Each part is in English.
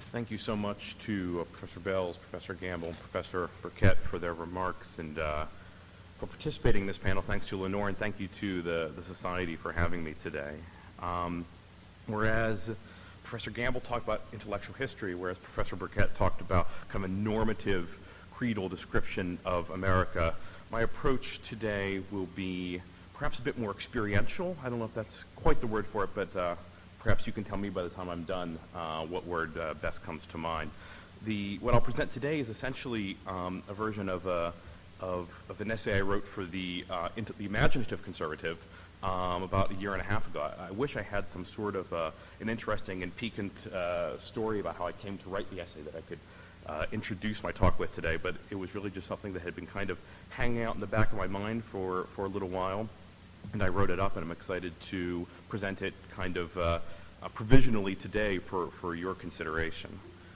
Thank you so much to Professor Bells, Professor Gamble, and Professor Burkett for their remarks and for participating in this panel. Thanks to Lenore, and thank you to the Society for having me today. Whereas Professor Gamble talked about intellectual history, whereas Professor Burkett talked about kind of a normative creedal description of America, my approach today will be perhaps a bit more experiential. I don't know if that's quite the word for it, but perhaps you can tell me by the time I'm done what word best comes to mind. What I'll present today is essentially a version of an essay I wrote for the Imaginative Conservative about a year and a half ago. I wish I had some sort of an interesting and piquant story about how I came to write the essay that I could introduce my talk with today, but it was really just something that had been kind of hanging out in the back of my mind for a little while, and I wrote it up, and I'm excited to present it kind of provisionally today for your consideration.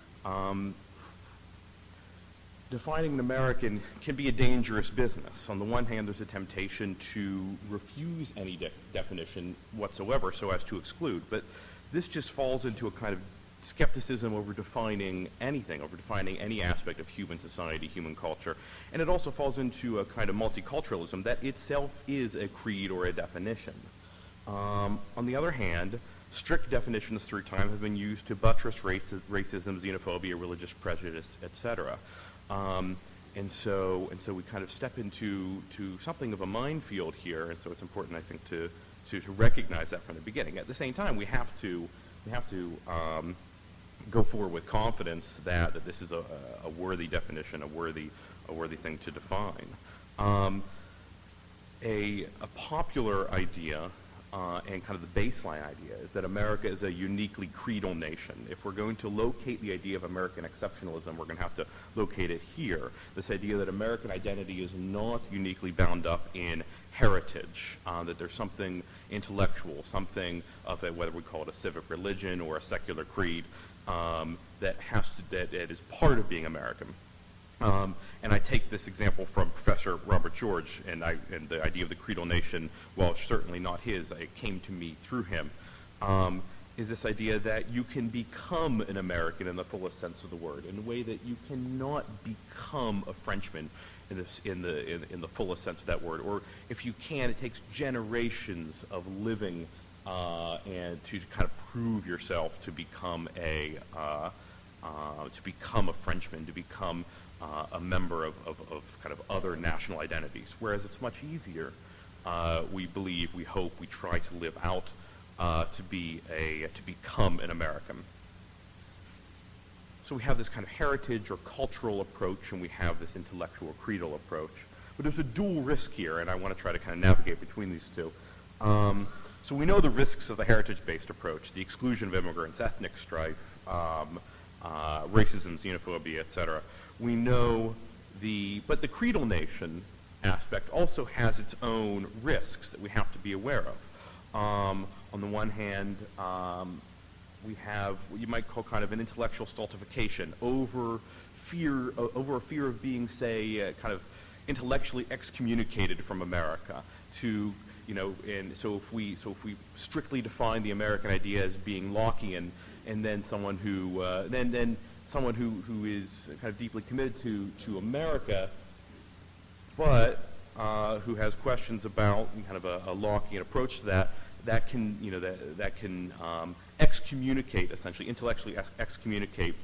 Defining an American can be a dangerous business. On the one hand, there's a temptation to refuse any definition whatsoever so as to exclude, but this just falls into a kind of skepticism over defining anything, over defining any aspect of human society, human culture, and it also falls into a kind of multiculturalism that itself is a creed or a definition. On the other hand, strict definitions through time have been used to buttress racism, xenophobia, religious prejudice, etc. And so we kind of step into something of a minefield here, and so it's important, I think, to recognize that from the beginning. At the same time, we have to go forward with confidence that this is a worthy definition, a worthy thing to define. A popular idea and kind of the baseline idea is that America is a uniquely creedal nation. If we're going to locate the idea of American exceptionalism, we're going to have to locate it here. This idea that American identity is not uniquely bound up in heritage, that there's something intellectual, something of whether we call it a civic religion or a secular creed, that is part of being American. And I take this example from Professor Robert George, and the idea of the creedal nation, while certainly not his, it came to me through him, is this idea that you can become an American in the fullest sense of the word, in a way that you cannot become a Frenchman in the fullest sense of that word. Or if you can, it takes generations of living and to kind of prove yourself to become a Frenchman, to become a member of kind of other national identities. Whereas it's much easier, we believe, we hope, we try to live out to become an American. So we have this kind of heritage or cultural approach, and we have this intellectual creedal approach. But there's a dual risk here, and I want to try to kind of navigate between these two. So we know the risks of the heritage-based approach, the exclusion of immigrants, ethnic strife, racism, xenophobia, etc. We know but the creedal nation aspect also has its own risks that we have to be aware of. On the one hand, we have what you might call kind of an intellectual stultification over a fear of being, say, kind of intellectually excommunicated from America. And so if we strictly define the American idea as being Lockean, and then someone who someone who is kind of deeply committed to America, but who has questions about kind of a Lockean approach to that can excommunicate, essentially intellectually excommunicate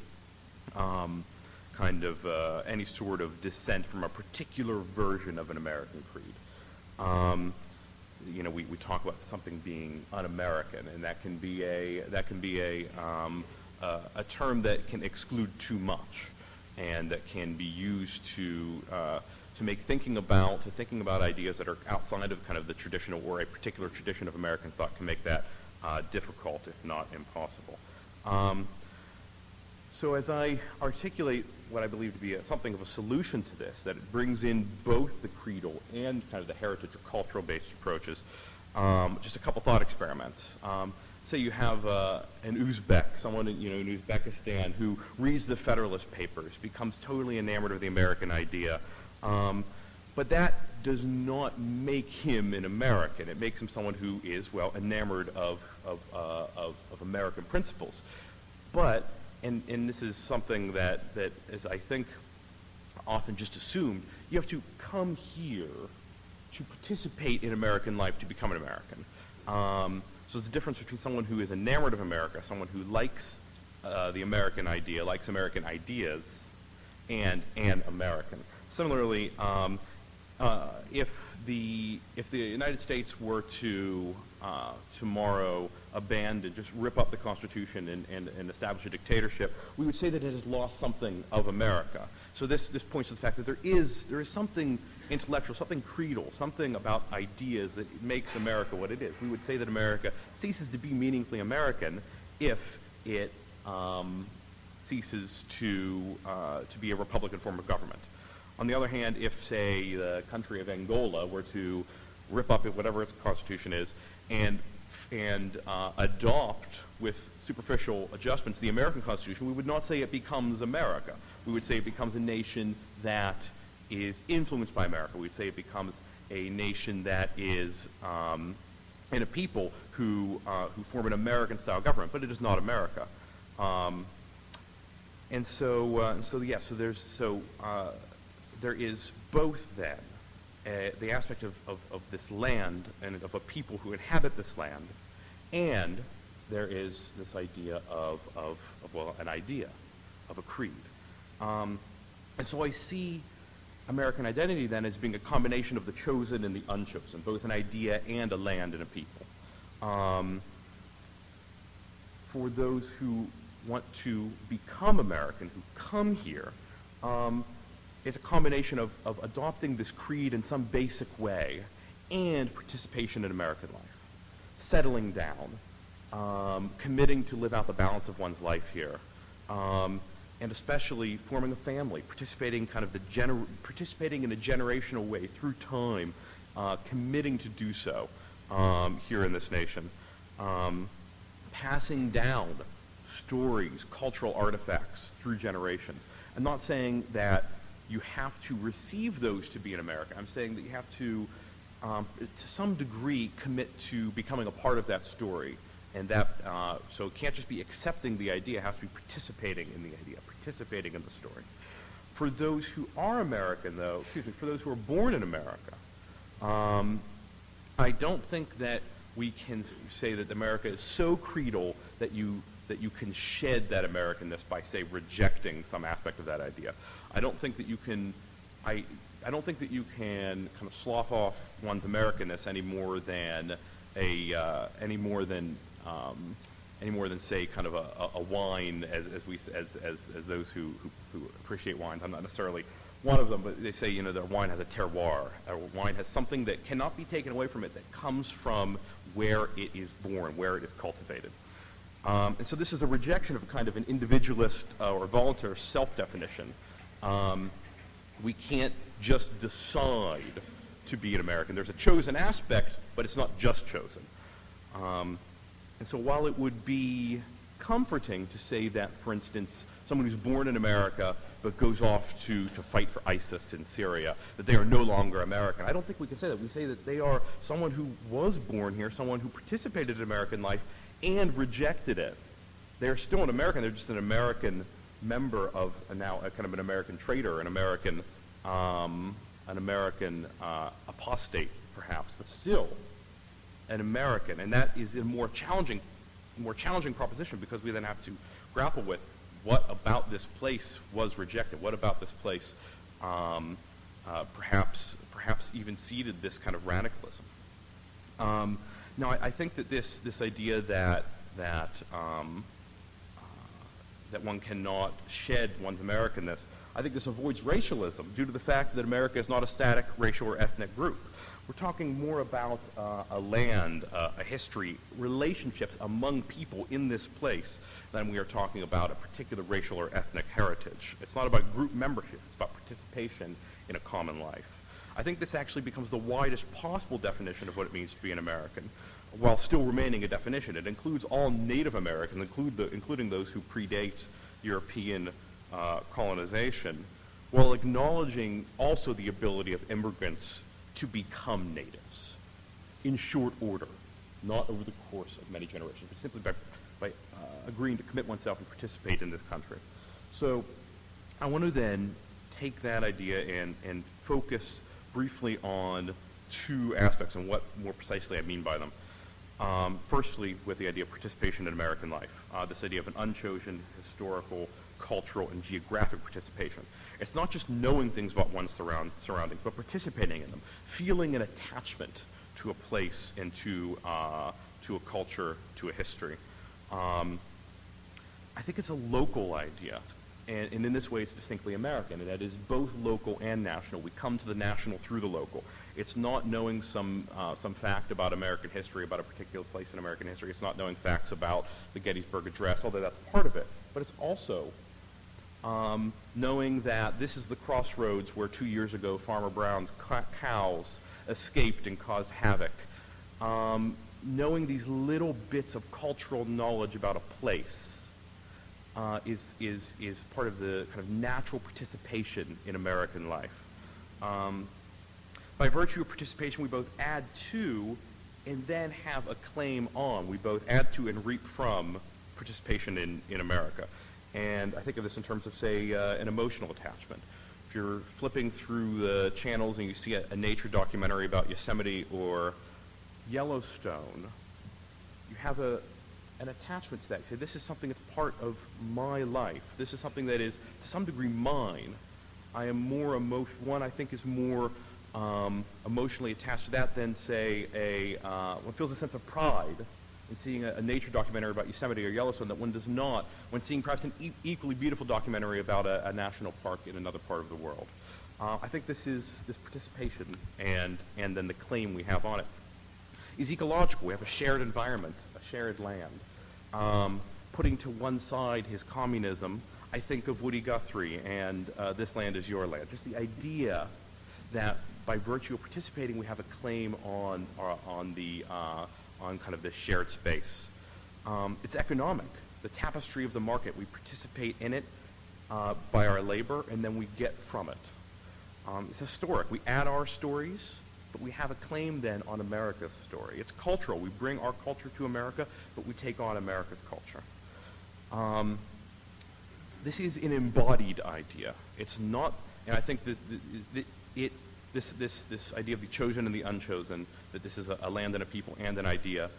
kind of any sort of dissent from a particular version of an American creed. We talk about something being un-American, and that can be a term that can exclude too much, and that can be used to make thinking about ideas that are outside of kind of the traditional or a particular tradition of American thought can make that difficult, if not impossible. So as I articulate what I believe to be something of a solution to this, that it brings in both the creedal and kind of the heritage or cultural-based approaches, just a couple thought experiments. Say you have an Uzbek, someone in Uzbekistan who reads the Federalist Papers, becomes totally enamored of the American idea, but that does not make him an American. It makes him someone who is, well, enamored of American principles. But and this is something that is, I think, often just assumed, you have to come here to participate in American life to become an American. So there's a difference between someone who is enamored of America, someone who likes the American idea, likes American ideas, and an American. Similarly, if the United States were to tomorrow abandon, just rip up the Constitution and establish a dictatorship, we would say that it has lost something of America. So this points to the fact that there is something intellectual, something creedal, something about ideas that makes America what it is. We would say that America ceases to be meaningfully American if it ceases to be a republican form of government. On the other hand, if, say, the country of Angola were to rip up whatever its constitution is and adopt with superficial adjustments the American Constitution, we would not say it becomes America. We would say it becomes a nation that is influenced by America. We'd say it becomes a nation that is and a people who form an American-style government, but it is not America. There is both then the aspect of this land and of a people who inhabit this land, and there is this idea of an idea, of a creed. And so I see American identity then as being a combination of the chosen and the unchosen, both an idea and a land and a people. For those who want to become American, who come here, it's a combination of adopting this creed in some basic way and participation in American life, settling down, committing to live out the balance of one's life here, and especially forming a family, participating in a generational way through time, committing to do so here in this nation, passing down stories, cultural artifacts through generations. I'm not saying that you have to receive those to be an American. I'm saying that you have to some degree, commit to becoming a part of that story. And that, so it can't just be accepting the idea, it has to be participating in the idea, participating in the story. For those who are American, though, for those who are born in America, I don't think that we can say that America is so creedal that you can shed that Americanness by, say, rejecting some aspect of that idea. I don't think that you can kind of slough off one's Americanness any more than say kind of a wine, as those who appreciate wines. I'm not necessarily one of them, but they say, their wine has a terroir. A wine has something that cannot be taken away from it, that comes from where it is born, where it is cultivated. And so this is a rejection of kind of an individualist or voluntary self-definition. We can't just decide to be an American. There's a chosen aspect, but it's not just chosen. And so while it would be comforting to say that, for instance, someone who's born in America but goes off to fight for ISIS in Syria, that they are no longer American, I don't think we can say that. We say that they are someone who was born here, someone who participated in American life and rejected it. They're still an American. They're just an American member of now a kind of an American traitor, an American apostate, perhaps, but still an American. And that is a more challenging proposition, because we then have to grapple with what about this place was rejected. What about this place perhaps even seeded this kind of radicalism. Now, I think that this idea that one cannot shed one's Americanness, I think this avoids racialism due to the fact that America is not a static racial or ethnic group. We're talking more about a land, a history, relationships among people in this place than we are talking about a particular racial or ethnic heritage. It's not about group membership. It's about participation in a common life. I think this actually becomes the widest possible definition of what it means to be an American, while still remaining a definition. It includes all Native Americans, including those who predate European colonization, while acknowledging also the ability of immigrants to become natives in short order, not over the course of many generations, but simply by agreeing to commit oneself and participate in this country. So I want to then take that idea and focus briefly on two aspects and what more precisely I mean by them. Firstly, with the idea of participation in American life, this idea of an unchosen historical, cultural, and geographic participation. It's not just knowing things about one's surroundings, but participating in them, feeling an attachment to a place and to a culture, to a history. I think it's a local idea, and in this way it's distinctly American, and that is both local and national. We come to the national through the local. It's not knowing some fact about American history, about a particular place in American history. It's not knowing facts about the Gettysburg Address, although that's part of it. But it's also knowing that this is the crossroads where 2 years ago Farmer Brown's cows escaped and caused havoc. Knowing these little bits of cultural knowledge about a place is part of the kind of natural participation in American life. By virtue of participation, we both add to and then have a claim on. We both add to and reap from participation in America. And I think of this in terms of, say, an emotional attachment. If you're flipping through the channels and you see a nature documentary about Yosemite or Yellowstone, you have an attachment to that. You say, this is something that's part of my life. This is something that is, to some degree, mine. I am more one I think is more emotionally attached to that than, say, one feels a sense of pride in seeing a nature documentary about Yosemite or Yellowstone that one does not when seeing perhaps an equally beautiful documentary about a national park in another part of the world. I think this participation and then the claim we have on it is ecological. We have a shared environment, a shared land. Putting to one side his communism, I think of Woody Guthrie and This Land Is Your Land. Just the idea that by virtue of participating, we have a claim on kind of this shared space. It's economic. The tapestry of the market, we participate in it by our labor, and then we get from it. It's historic. We add our stories, but we have a claim then on America's story. It's cultural. We bring our culture to America, but we take on America's culture. This is an embodied idea. It's not, and I think this idea of the chosen and the unchosen, that this is a land and a people and an idea,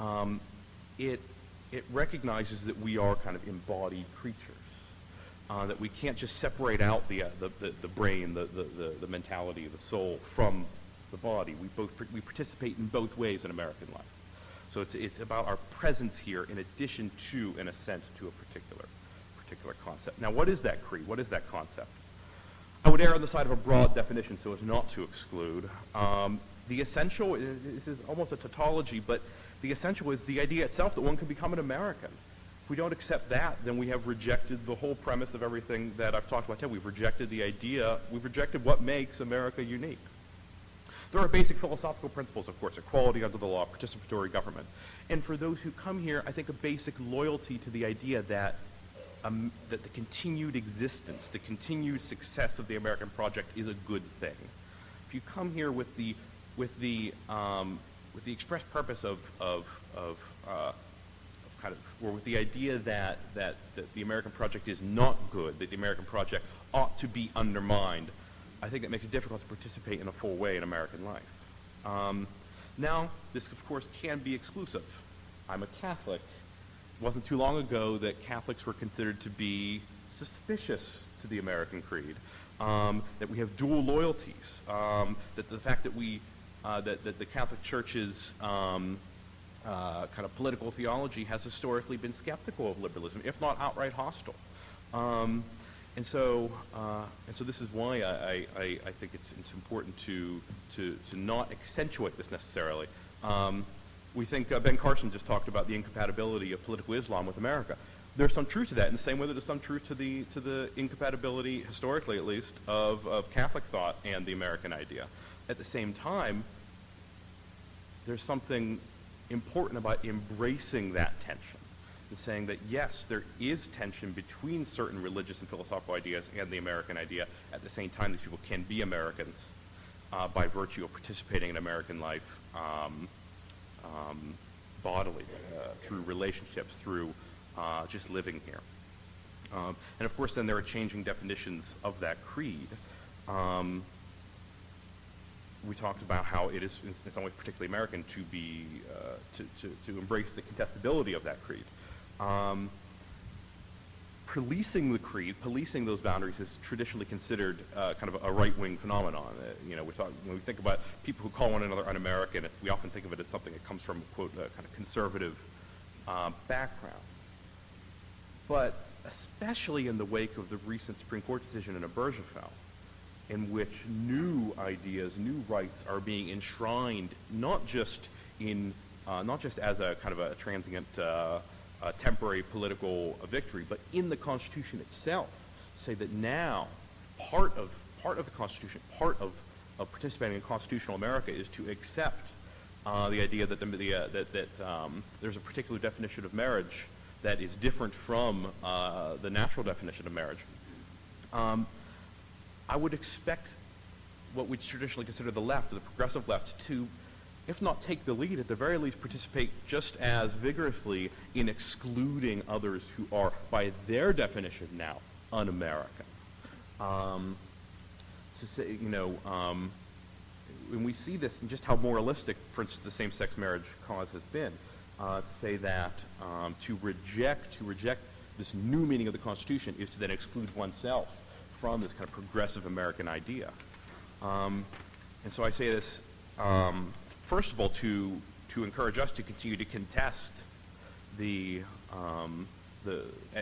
it recognizes that we are kind of embodied creatures, that we can't just separate out the brain, the mentality, the soul from the body. We participate in both ways in American life. So it's about our presence here in addition to an assent to a particular concept. Now, what is that creed? What is that concept? I would err on the side of a broad definition so as not to exclude. The essential, this is almost a tautology, but the essential is the idea itself that one can become an American. If we don't accept that, then we have rejected the whole premise of everything that I've talked about today. We've rejected the idea, we've rejected what makes America unique. There are basic philosophical principles, of course, equality under the law, participatory government. And for those who come here, I think a basic loyalty to the idea that the continued existence, the continued success of the American project is a good thing. If you come here with the express purpose of with the idea that the American project is not good, that the American project ought to be undermined, I think it makes it difficult to participate in a full way in American life. Now, this of course can be exclusive. I'm a Catholic. It wasn't too long ago that Catholics were considered to be suspicious to the American creed, that we have dual loyalties, that the fact that that the Catholic Church's kind of political theology has historically been skeptical of liberalism, if not outright hostile. And so this is why I think it's important to not accentuate this necessarily. We think Ben Carson just talked about the incompatibility of political Islam with America. There's some truth to that, in the same way that there's some truth to the incompatibility, historically at least, of Catholic thought and the American idea. At the same time, there's something important about embracing that tension and saying that, yes, there is tension between certain religious and philosophical ideas and the American idea. At the same time, these people can be Americans by virtue of participating in American life bodily, through relationships, through just living here. And of course, then there are changing definitions of that creed. We talked about how it is, in some ways, particularly American to be to embrace the contestability of that creed. Policing the creed, policing those boundaries, is traditionally considered kind of a right-wing phenomenon. When we think about people who call one another un-American, we often think of it as something that comes from, quote, a kind of conservative background. But especially in the wake of the recent Supreme Court decision in Obergefell, in which new ideas, new rights are being enshrined, not just as a kind of a transient, temporary political victory, but in the Constitution itself. Say that now part of the Constitution, part of participating in constitutional America, is to accept the idea that there's a particular definition of marriage that is different from the natural definition of marriage. I would expect what we traditionally consider the left, or the progressive left, to, if not take the lead, at the very least participate just as vigorously in excluding others who are, by their definition now, un-American. To say, when we see this and just how moralistic, for instance, the same-sex marriage cause has been, to say that to reject this new meaning of the Constitution is to then exclude oneself from this kind of progressive American idea. And so I say this, first of all, to encourage us to continue to contest